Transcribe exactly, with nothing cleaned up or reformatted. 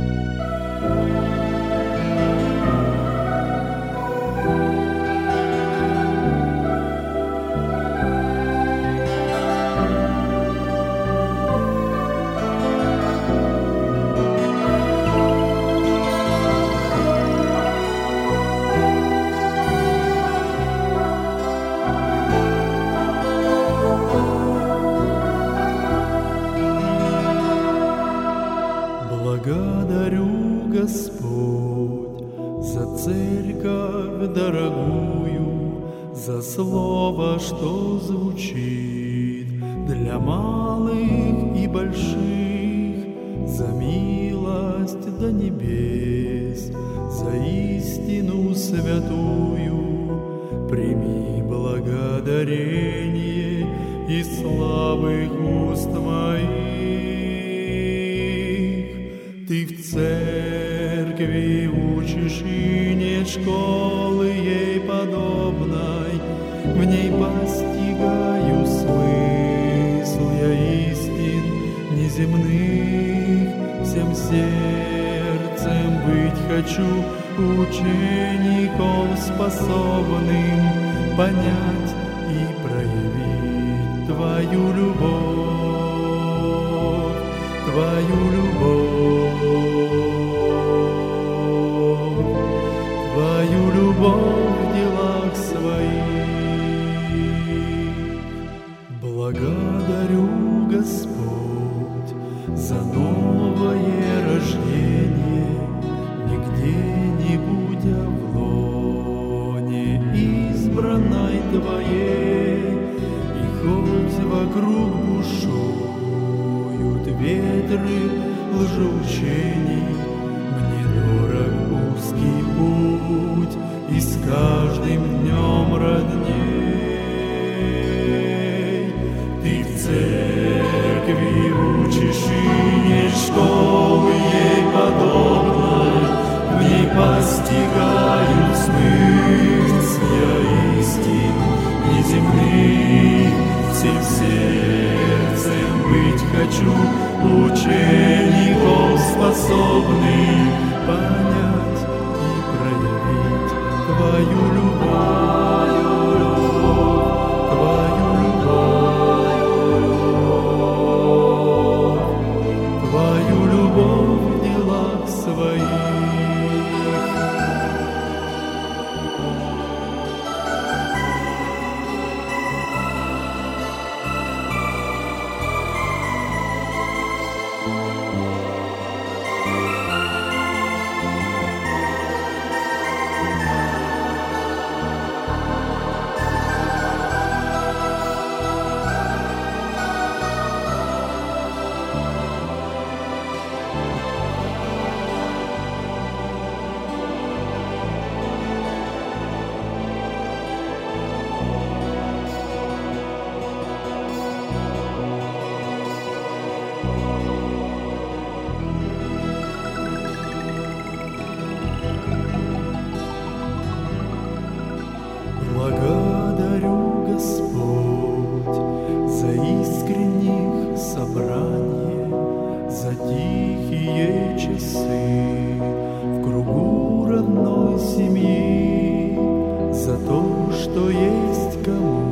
Благодарю, Господь, за церковь дорогую, за слово, что звучит для малых и больших, за милость до небес, за истину святую. Прими благодарение и славы уст моих. Ты в церкви учишь, и нет школы ей подобной. В ней постигаю смысл я истин неземных. Всем сердцем быть хочу учеником, способным понять и проявить Твою любовь, Твою любовь, Твою любовь в делах своих. Благодарю, Господь, за новое рождение, не где-нибудь, а в лоне избранной Твоей. И хоть вокруг бушуют ветры лжеучений, мне дорог узкий путь, и с каждым днем родней. Ты в церкви учишь, и нет школы ей подобной. В ней постигаю смысл я истин неземных. Всем сердцем быть хочу учеником, способным понять и проявить Твою любовь, Твою любовь, Твою любовь в делах своих. Благодарю, Господь, за искренних собраний, за тихие часы в кругу родной семьи, за то, что есть кому